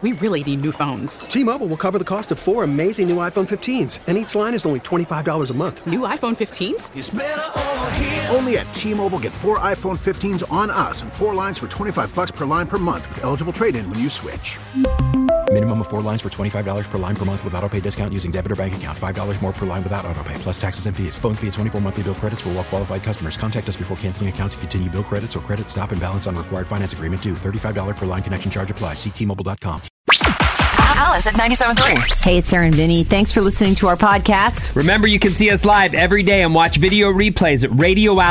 We really need new phones. T-Mobile will cover the cost of 4 amazing new iPhone 15s, and each line is only $25 a month. New iPhone 15s? It's better over here. Only at T-Mobile, get 4 iPhone 15s on us and 4 lines for $25 per line per month with eligible trade-in when you switch. Minimum of 4 lines for $25 per line per month with autopay discount using debit or bank account. $5 more per line without autopay, plus taxes and fees. Phone fee at 24 monthly bill credits for well-qualified customers. Contact us before canceling account to continue bill credits or credit stop and balance on required finance agreement due. $35 per line connection charge applies. See T-Mobile.com. Alice at 97.3. Hey, it's Sarah and Vinny. Thanks for listening to our podcast. Remember, you can see us live every day and watch video replays at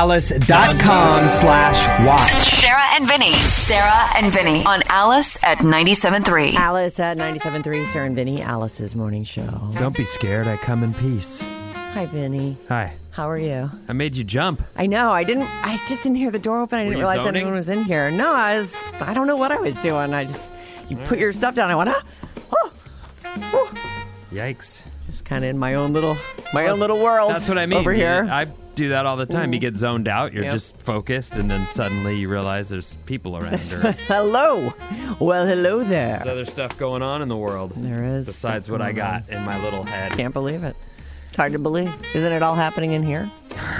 radioalice.com/watch. Sarah and Vinny. Sarah and Vinny on Alice at 97.3. Alice at 97.3. Sarah and Vinny, Alice's morning show. Don't be scared. I come in peace. Hi, Vinny. Hi. How are you? I made you jump. I know. I just didn't hear the door open. I didn't realize zoning? anyone was in here. No, I don't know what I was doing. You put your stuff down. I went, oh. Yikes. Just kind of in my own little world. That's what I mean. Over here. I do that all the time. You get zoned out. You're just focused, and then suddenly you realize there's people around. Hello. Well, hello there. There's other stuff going on in the world. There is. Besides what I got in my little head. Can't believe it. It's hard to believe. Isn't it all happening in here?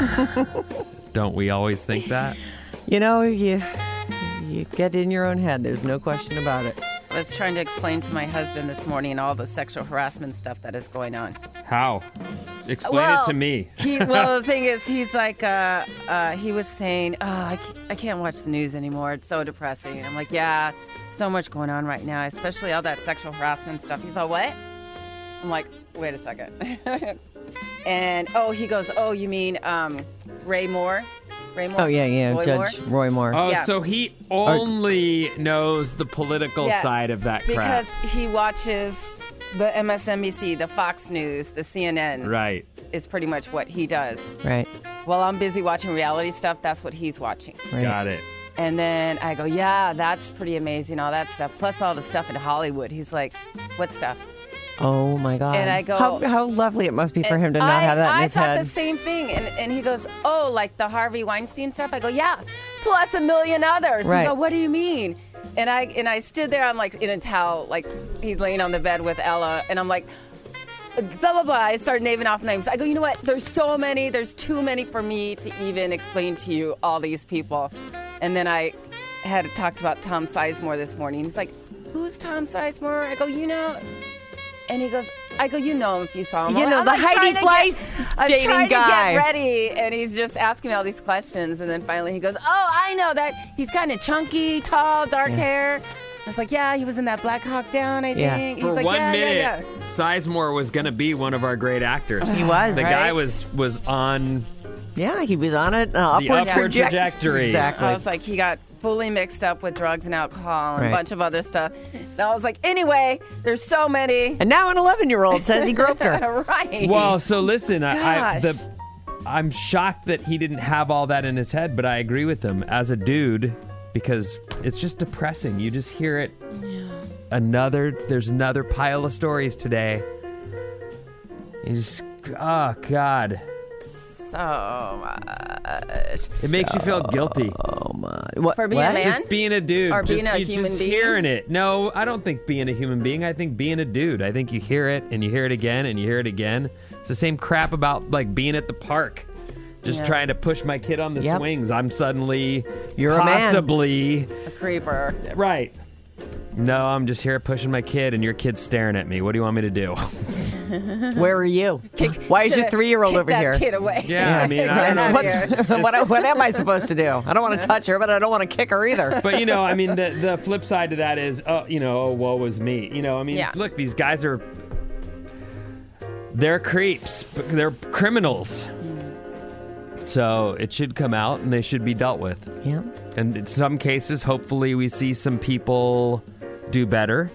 Don't we always think that? You know, you get in your own head. There's no question about it. I was trying to explain to my husband this morning all the sexual harassment stuff that is going on. How? Explain it to me. The thing is, he's like, he was saying, I can't watch the news anymore. It's so depressing. And I'm like, yeah, so much going on right now, especially all that sexual harassment stuff. He's all, what? I'm like, wait a second. And, he goes, you mean Ray Moore? Oh, yeah, Judge Roy Moore. Oh, yeah. So he only knows the political side of that crap. Because he watches the MSNBC, the Fox News, the CNN. Right. Is pretty much what he does. Right. While I'm busy watching reality stuff, that's what he's watching. Right. Got it. And then I go, yeah, that's pretty amazing, all that stuff. Plus all the stuff in Hollywood. He's like, what stuff? Oh, my God. And I go... How lovely it must be for him to not have that in his head. I thought the same thing. And he goes, like the Harvey Weinstein stuff? I go, yeah, plus a million others. Right. He's like, what do you mean? And I stood there, I'm like in a towel, like he's laying on the bed with Ella. And I'm like, blah, blah, blah. I started naming off names. I go, you know what? There's so many. There's too many for me to even explain to you all these people. And then I had talked about Tom Sizemore this morning. He's like, who's Tom Sizemore? I go, you know... And he goes, I go, you know him if you saw him. You know, the Heidi Fleiss dating guy. I'm trying to get ready. And he's just asking me all these questions. And then finally he goes, I know that. He's kind of chunky, tall, dark hair. I was like, yeah, he was in that Black Hawk Down, I think. For He's like, 1 minute, Sizemore was going to be one of our great actors. He was, The right? guy was on... Yeah, he was on an upward trajectory. Exactly. I was like, he got fully mixed up with drugs and alcohol and a bunch of other stuff. And I was like, anyway, there's so many. And now an 11-year-old says he groped her. Right. Well, so listen, I'm shocked that he didn't have all that in his head, but I agree with him as a dude because it's just depressing. You just hear it. Yeah. There's another pile of stories today. You just, oh, God. So much. It makes you feel guilty. Oh, my. For being a man? Just being a dude. Or being a human being? Hearing it. No, I don't think being a human being. I think being a dude. I think you hear it, and you hear it again, and you hear it again. It's the same crap about, like, being at the park. Just trying to push my kid on the swings. I'm suddenly possibly a creeper. Right. No, I'm just here pushing my kid, and your kid's staring at me. What do you want me to do? Where are you? Why is your 3-year-old over here? Kid away. Yeah, I mean, I don't know. What am I supposed to do? I don't want to touch her, but I don't want to kick her either. But, I mean, the flip side to that is, woe was me. Look, these guys they're creeps. They're criminals. So it should come out, and they should be dealt with. Yeah. And in some cases, hopefully, we see some people do better.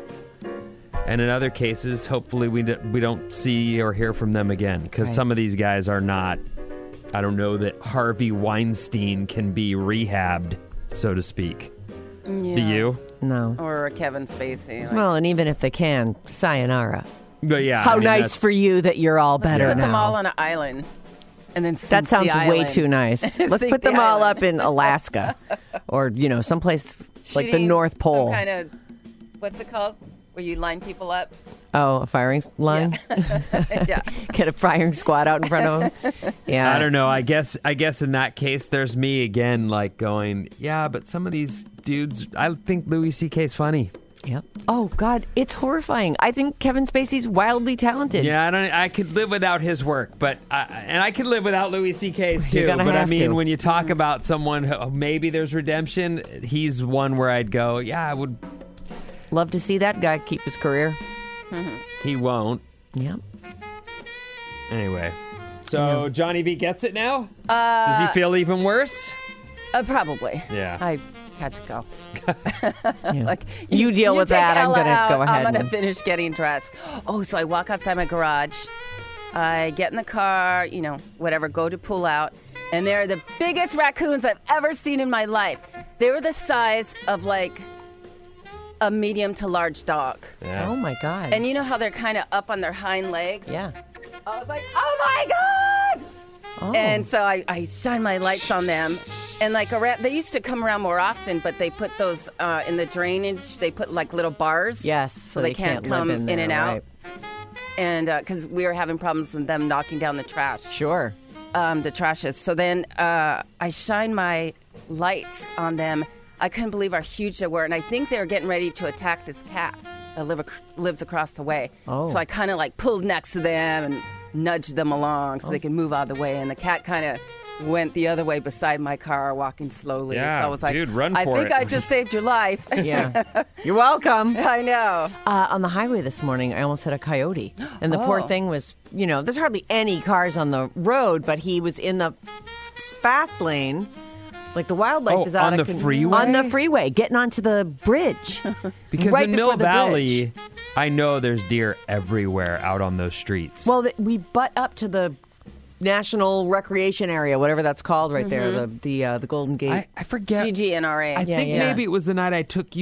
And in other cases, hopefully, we don't see or hear from them again. Because some of these guys are not... I don't know that Harvey Weinstein can be rehabbed, so to speak. Yeah. Do you? No. Or Kevin Spacey. Well, and even if they can, sayonara. But yeah. How nice for you that you're all better now. Let's put them all on an island. And then that sounds way too nice. Let's put them all up in Alaska or, someplace like the North Pole. Some kind of what's it called? Where you line people up? Oh, a firing line? Yeah. Get a firing squad out in front of him? Yeah. I don't know. I guess in that case, there's me again, like going, yeah, but some of these dudes, I think Louis C.K.'s funny. Yep. Oh, God, it's horrifying. I think Kevin Spacey's wildly talented. Yeah, I could live without his work, and I could live without Louis C.K.'s too. You're gonna but I have mean, to. when you talk about someone who maybe there's redemption, he's one where I'd go, yeah, I would. Love to see that guy keep his career. He won't. Yeah. Anyway, so Johnny V gets it now? Does he feel even worse? Probably. Yeah. I had to go. Yeah. Like You deal with take that. I'm Ella gonna out, go ahead I'm gonna and- finish getting dressed. Oh, so I walk outside my garage. I get in the car, whatever, go to pull out, and they're the biggest raccoons I've ever seen in my life. They were the size of like a medium to large dog. Yeah. Oh, my God. And you know how they're kind of up on their hind legs? Yeah. I was like, oh my God! Oh. And so I shine my lights on them. And like around, they used to come around more often, but they put those in the drainage, they put like little bars. Yes. So they can't live come in there, and out. right. And because we were having problems with them knocking down the trash. Sure. The trashes. So then I shine my lights on them. I couldn't believe how huge they were. And I think they were getting ready to attack this cat that lives across the way. Oh. So I kind of like pulled next to them and nudged them along so they could move out of the way. And the cat kind of went the other way beside my car, walking slowly. Yeah, so I was like, dude, run I for think it. I just saved your life. Yeah. You're welcome. I know. On the highway this morning, I almost hit a coyote. And the poor thing was, there's hardly any cars on the road, but he was in the fast lane. Like the wildlife is out on of the freeway? On the freeway, getting onto the bridge. Because right in before Mill the Valley, bridge. I know there's deer everywhere out on those streets. Well, we butt up to the National Recreation Area, whatever that's called right there, the Golden Gate. I forget. GGNRA. I think yeah. maybe it was the night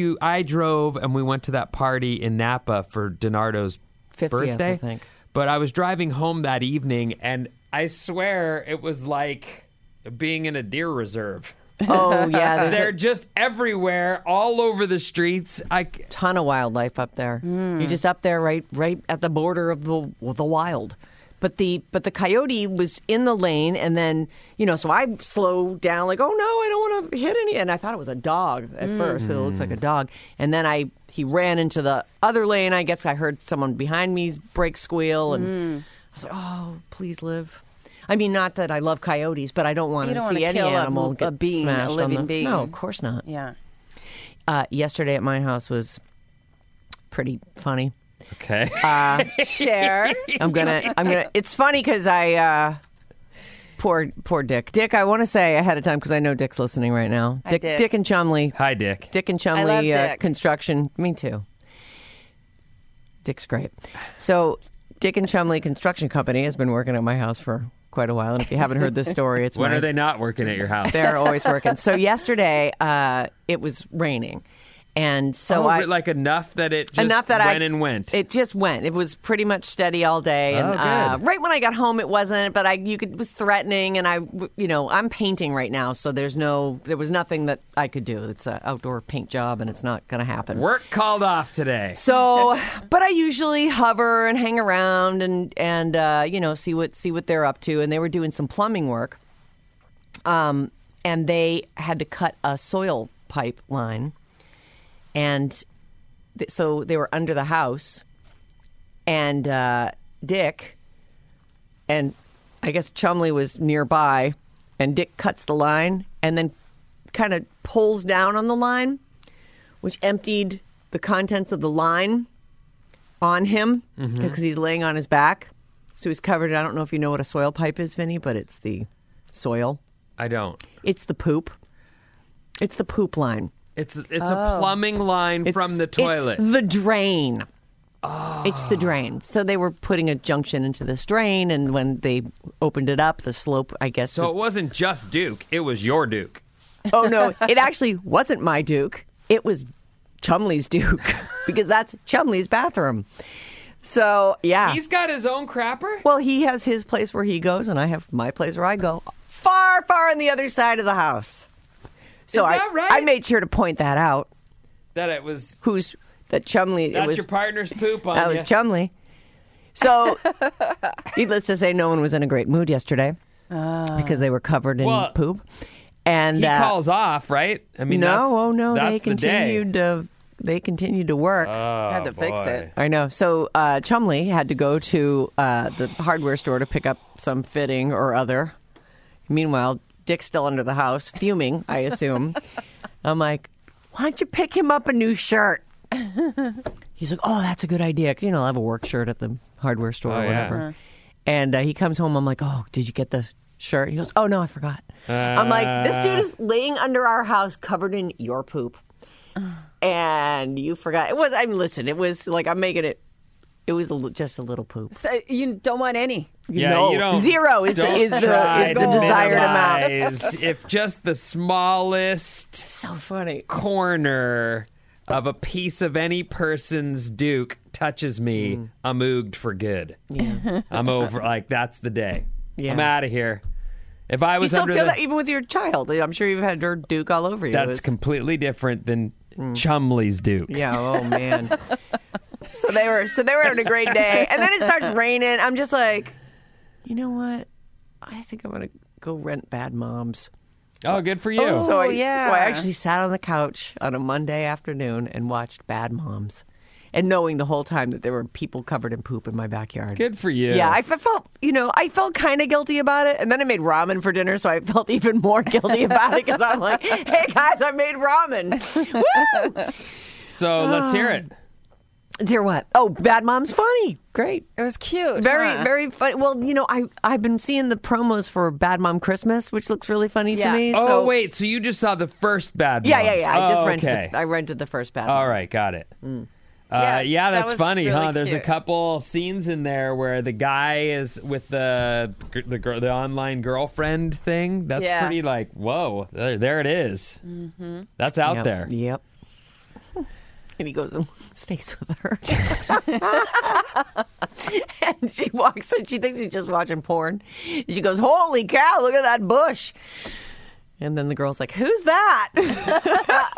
I drove and we went to that party in Napa for Donardo's 50th, birthday. I think. But I was driving home that evening and I swear it was like being in a deer reserve. Oh, yeah. There's They're a just everywhere, all over the streets. ton of wildlife up there. You're just up there right at the border of the wild. But the coyote was in the lane, and then, so I slowed down like, oh, no, I don't want to hit any. And I thought it was a dog at first, 'cause it looks like a dog. And then he ran into the other lane. I guess I heard someone behind me's brake squeal, and I was like, oh, please live. I mean, not that I love coyotes, but I don't want You to don't see wanna any kill animal a get being, a smashed living on the... being. No, of course not. Yeah. Yesterday at my house was pretty funny. Okay. Share. I'm gonna. It's funny because poor Dick. Dick, I want to say ahead of time because I know Dick's listening right now. Hi, Dick. Dick and Chumley. Hi, Dick. Dick and I love Chumley Dick. Construction. Me too. Dick's great. So Dick and Chumley Construction Company has been working at my house for quite a while, and if you haven't heard this story, it's When my are they not working at your house? They're always working. So yesterday, it was raining. And so like enough that it just went and went. It just went. It was pretty much steady all day. And good. right when I got home, it wasn't. But it was threatening. And I'm painting right now, so there was nothing that I could do. It's an outdoor paint job, and it's not going to happen. Work called off today. So, but I usually hover and hang around and see what they're up to. And they were doing some plumbing work. And they had to cut a soil pipe line. And so they were under the house, and Dick, and I guess Chumley was nearby, and Dick cuts the line and then kind of pulls down on the line, which emptied the contents of the line on him because he's laying on his back. So he's covered. I don't know if you know what a soil pipe is, Vinny, but it's the soil. I don't. It's the poop. It's the poop line. It's a plumbing line from the toilet. It's the drain. Oh. It's the drain. So they were putting a junction into this drain, and when they opened it up, the slope, I guess. So it wasn't just Duke. It was your Duke. Oh, no. It actually wasn't my Duke. It was Chumley's Duke, because that's Chumley's bathroom. So, yeah. He's got his own crapper? Well, he has his place where he goes, and I have my place where I go. Far, far on the other side of the house. So Is that right? I made sure to point that out. That it was... Who's that Chumley. That's your partner's poop on That you. was Chumley. So, needless to say, no one was in a great mood yesterday because they were covered in poop. And he calls off, right? I mean, no, that's they continued to. They continued to work. I had to fix it. I know. So Chumley had to go to the hardware store to pick up some fitting or other. Meanwhile, Dick's still under the house, fuming, I assume. I'm like, why don't you pick him up a new shirt? He's like, oh, that's a good idea. 'Cause, I'll have a work shirt at the hardware store or whatever. And he comes home. I'm like, oh, did you get the shirt? He goes, oh, no, I forgot. I'm like, this dude is laying under our house covered in your poop. And you forgot. Listen, it was like, I'm making it. It was just a little poop. So you don't want any. Yeah, you don't. Zero is the desired amount. If just the smallest So funny. corner of a piece of any person's Duke touches me, I'm ooged for good. Yeah. I'm over. Like, that's the day. Yeah. I'm out of here. If I You was still under feel the, that even with your child. I'm sure you've had dirt Duke all over you. that's completely different than Chumley's Duke. Yeah, oh man. So they were having a great day. And then it starts raining. I'm just like, you know what? I think I'm gonna go rent Bad Moms. Oh, good for you. So I yeah. actually sat on the couch on a Monday afternoon and watched Bad Moms. And knowing the whole time that there were people covered in poop in my backyard. Good for you. Yeah, I felt kind of guilty about it. And then I made ramen for dinner, so I felt even more guilty about it because I'm like, hey, guys, I made ramen. Woo! So let's hear it. Dear what? Oh, Bad Moms funny. Great. It was cute. Very, very funny. Well, I've been seeing the promos for Bad Mom Christmas, which looks really funny to Yeah. me. Oh, so, wait. So you just saw the first Bad Moms? Yeah. I just okay. rented the first Bad Moms. All right, got it. Yeah, that that's was funny, really huh? There's a cute. couple scenes in there where the guy is with the online girlfriend thing. That's pretty like, whoa, there it is. Mm-hmm. That's out there. Yep. And he goes and stays with her. And she walks in. She thinks he's just watching porn. And she goes, holy cow, look at that bush. And then the girl's like, who's that?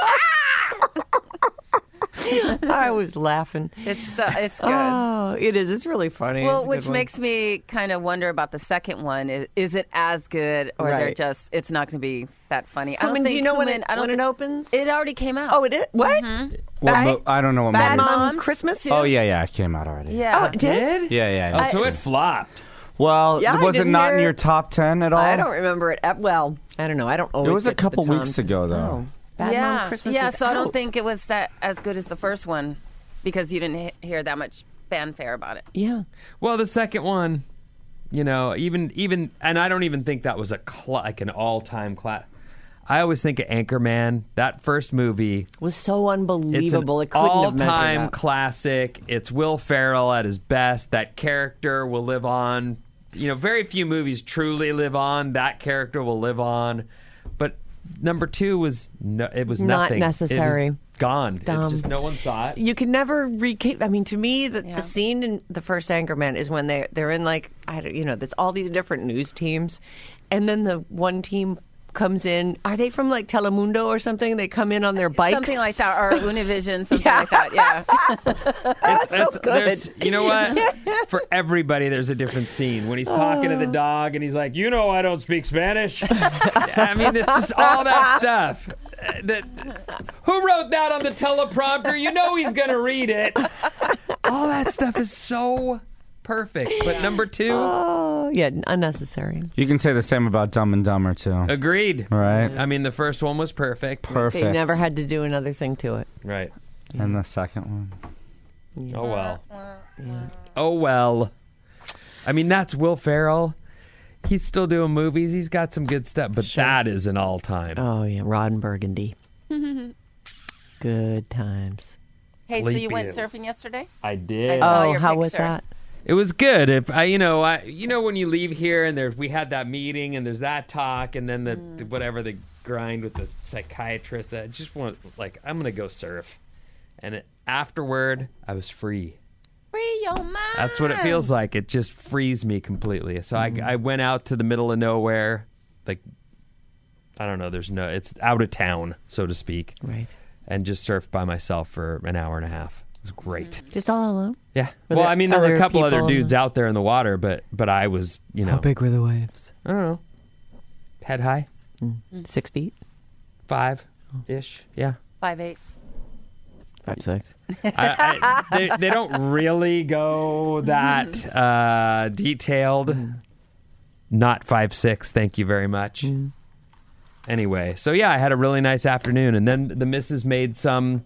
I was laughing. It's good. Oh, it is. It's really funny. Well, It's a which good one. makes me kind of wonder about the second one. Is it as good, or they're Right. just? It's not going to be that funny. I I don't mean, think. do you know when Kuman- it, I don't when it think- opens? It already came out. Oh, it is? What? I don't know what Bad movies. Mom Christmas? Oh yeah, it came out already. Yeah. Oh, it did? Yeah. Oh, so it flopped. Well, Yeah, I was it didn't not hear in your it. top 10 at all? I don't remember it. Well, I don't know. I don't always It was a get to the couple weeks Tom. ago, though. Oh. Bad yeah. Mom Christmas yeah. is So I don't out. think it was that as good as the first one because you didn't hear that much fanfare about it. Yeah. Well, the second one, even, and I don't even think that was like an all-time class. I always think of Anchorman. That first movie. Was so It's an unbelievable. It couldn't have measured all-time up. classic. It's Will Ferrell at his best. That character will live on. Very few movies truly live on. That character will live on. But number two was Not nothing. necessary. It was gone. Dumb. It's just no one saw it. You can never recap. I mean, to me, the scene in the first Anchorman is when they're in there's all these different news teams, and then the one team comes in. Are they from like Telemundo or something? They come in on their bikes, Something like that, or Univision, something like that. Yeah. That's so good. You know what? For everybody, there's a different scene. When he's talking to the dog and he's like, I don't speak Spanish. I mean, it's just all that stuff. Who wrote that on the teleprompter? He's going to read it. All that stuff is so perfect. But number two, Oh, yeah, unnecessary. You can say the same about Dumb and Dumber, too. agreed. Right? I mean, the first one was perfect. Perfect. They never had to do another thing to it. Right. And the second one. Oh, well. Oh, well. I mean, that's Will Ferrell. He's still doing movies. He's got some good stuff, but that is an all-time. Oh yeah, Rod and Burgundy. Good times. Hey, so you Sleepy. went surfing yesterday? I did. I saw Oh, your how was picture. that? It was good. If when you leave here and we had that meeting and there's that talk and then the whatever the grind with the psychiatrist. I just want I'm gonna go surf, and afterward I was free. Free your mind. That's what it feels like. It just frees me completely. So I went out to the middle of nowhere, I don't know. It's out of town, so to speak. Right. and just surfed by myself for an hour and a half. It was great. Just all alone? Yeah. Were Well, there I mean, there were a other couple other people? dudes out there in the water, but I was, How big were the waves? I don't know, head high, 6 feet? 5-ish. Yeah. 5'8". 5'6". They don't really go that detailed. Not 5'6". Thank you very much. Anyway, so yeah, I had a really nice afternoon, and then the missus made some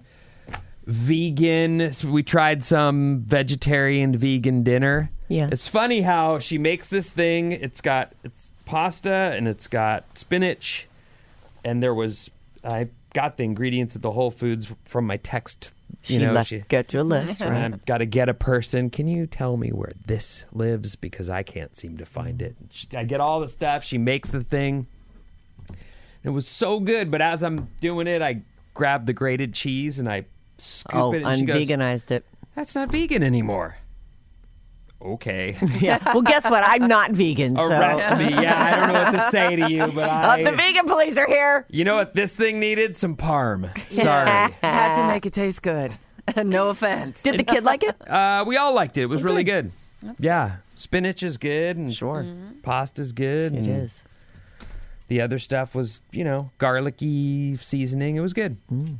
vegan. We tried some vegetarian vegan dinner. Yeah. It's funny how she makes this thing. It's pasta and it's got spinach, and I got the ingredients at the Whole Foods from my text. Get your list, right? I've got to get a person. Can you tell me where this lives? Because I can't seem to find it. I get all the stuff. She makes the thing. It was so good, but as I'm doing it, I grab the grated cheese and I scoop it. And she goes, unveganized it. "That's not vegan anymore." Okay. Yeah. Well, guess what? I'm not vegan. So. Arrest me. Yeah, I don't know what to say to you, but The vegan police are here. You know what this thing needed? Some parm. Sorry. Had to make it taste good. No offense. Did the kid like it? We all liked it. It was really good. Yeah. Spinach is good. And Sure. Pasta's good. It and is. The other stuff was, garlicky seasoning. It was good.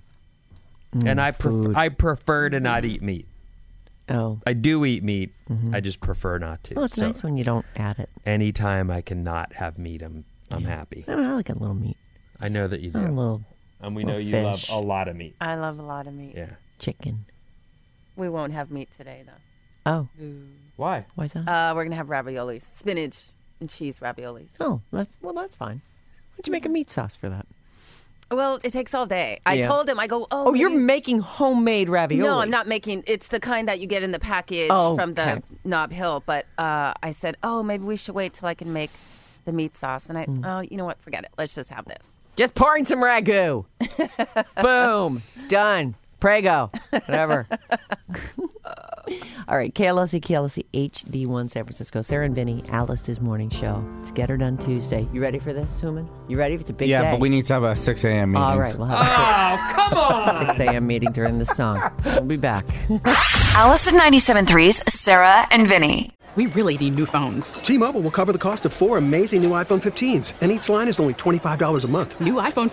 And I prefer to not eat meat. Oh. I do eat meat. I just prefer not to. Well, it's nice when you don't add it. Anytime I cannot have meat, I'm happy. I like a little meat. I know that you do. A little And we know you fish. love a lot of meat. I love a lot of meat. Yeah. chicken. We won't have meat today, though. Oh. Why? Why's that? We're going to have raviolis. Spinach and cheese raviolis. Oh, that's fine. Why'd you make a meat sauce for that? Well, it takes all day. I Yeah. told him, I go, Oh, you're making homemade ravioli. No, I'm not making. It's the kind that you get in the package from the Nob Hill. But I said, maybe we should wait till I can make the meat sauce. And you know what? Forget it. Let's just have this. Just pouring some ragu. Boom. It's done. Prego. Whatever. All right. KLSC HD1 San Francisco. Sarah and Vinny, Alice's morning show. It's Get Her Done Tuesday. You ready for this, Human? You ready? It's a big day. Yeah, but we need to have a 6 a.m. meeting. All right. We'll have a come on! 6 a.m. meeting during the song. We'll be back. Alice at 97.3's Sarah and Vinny. We really need new phones. T-Mobile will cover the cost of 4 amazing new iPhone 15s, and each line is only $25 a month. New iPhone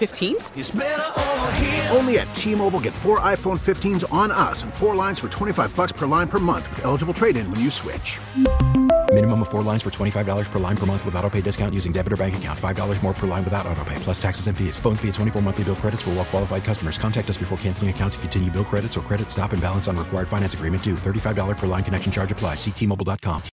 15s? Only at T-Mobile, get 4 iPhone 15s on us and 4 lines for $25 per line per month with eligible trade-in when you switch. Minimum of 4 lines for $25 per line per month with autopay discount using debit or bank account. $5 more per line without autopay, plus taxes and fees. Phone fee at 24 monthly bill credits for well-qualified customers. Contact us before canceling account to continue bill credits or credit stop and balance on required finance agreement due. $35 per line connection charge applies. See T-Mobile.com.